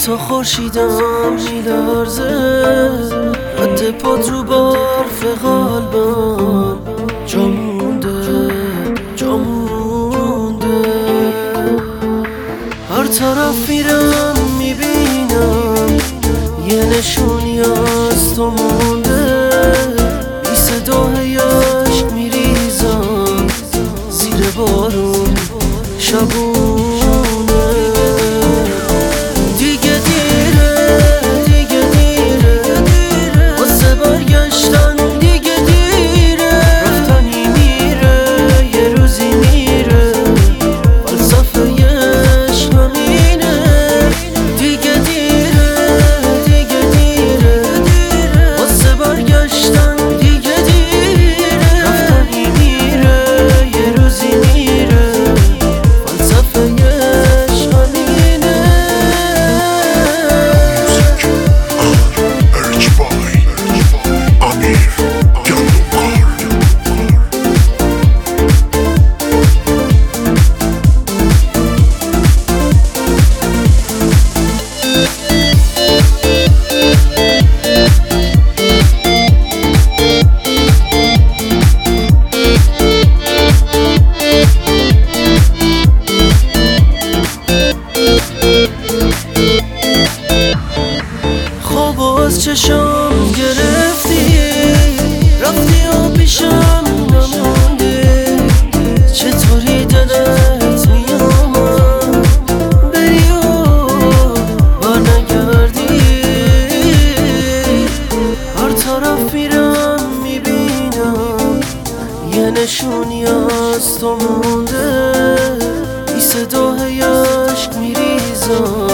تو خورشیدم میلرزه، رد پاد رو برف قلبم جا مونده، جا مونده. هر طرف میرم میبینم یه نشونی از تو مونده، بی صدای عشق میریزم زیر بارون شبونه. دیگه دیره، دیگه دیره، واسه برگشتن دیگه دیره. رفتنی میره یه روزی میره، فلسفه عشق همینه. دیگه دیره، دیگه دیره، واسه برگشتن دیگه دیره. رفتنی میره یه روزی میره، فلسفه عشق همینه. خواب از چشم گرفتی، رفتی و پیشم نموندی. چطوری دلت میامد بری و برنگردی؟ هر طرف میرم میبینم یه نشونی از تو مونده، بی صدای عشق میریزم